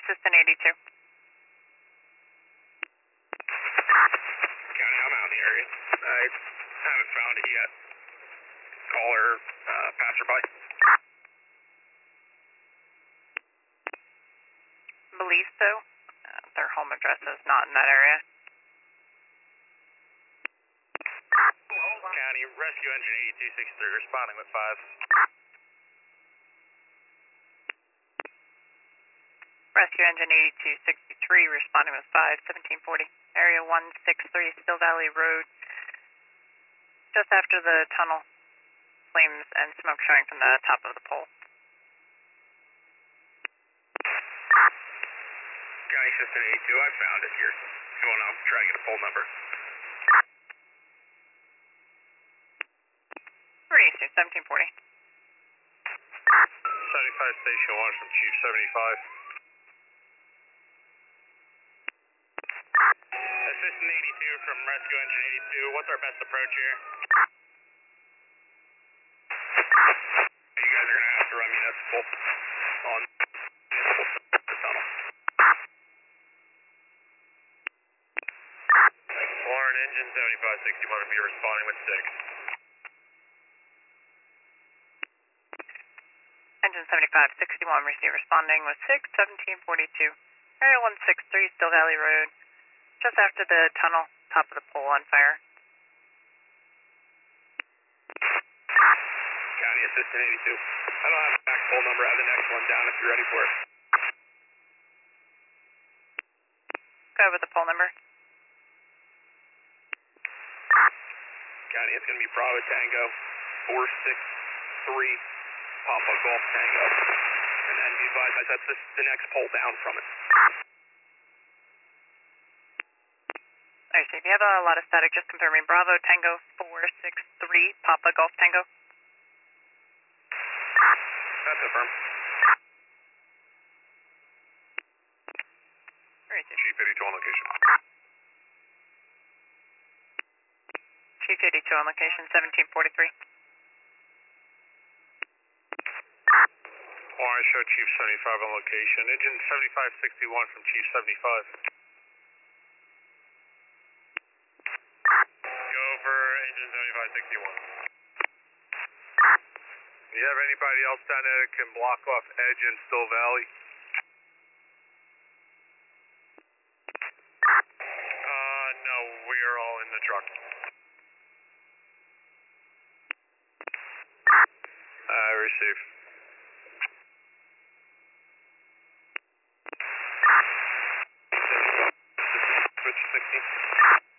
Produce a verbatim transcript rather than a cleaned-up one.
Assistant eighty-two. County, I'm out in the area. I haven't found it yet. Caller, uh, passerby. Believe so. Uh, their home address is not in that area. County, rescue engine eighty-two sixty-three responding with five. Rescue engine eighty-two sixty-three responding with five, seventeen forty. Area one six three, Still Valley Road. Just after the tunnel. Flames and smoke showing from the top of the pole. County Assistant eighty-two, I found it here. If you want to, I'll try to get a pole number. eighty-two, seventeen forty. seventy-five Station one from Chief seventy-five. Assistant eighty-two from Rescue Engine eighty-two, what's our best approach here? You guys are going to have to run municipal on municipal the tunnel. Warren, engine seventy-five sixty-one will be responding with six. Engine seventy-five sixty-one, receive responding with six, seventeen forty-two. Area one six three, Still Valley Road. Just after the tunnel, top of the pole on fire. County Assistant eighty-two. I don't have a back pole number. I have the next one down if you're ready for it. Go with the pole number. County, it's going to be Bravo Tango four six three Papa Golf Tango. And then be advised that that's the, the next pole down from it. I see. If you have a lot of static, just confirm me. Bravo Tango four six three Papa Golf Tango. That's confirmed. Chief eighty-two on location. Chief eighty-two on location, seventeen forty-three. Warren, show Chief seventy-five on location. Engine seventy-five sixty-one from Chief seventy-five. Go over engine seventy-five sixty-one. Do you have anybody else down there that can block off Edge in Still Valley? Uh, no, we are all in the truck. I receive. Switch sixty.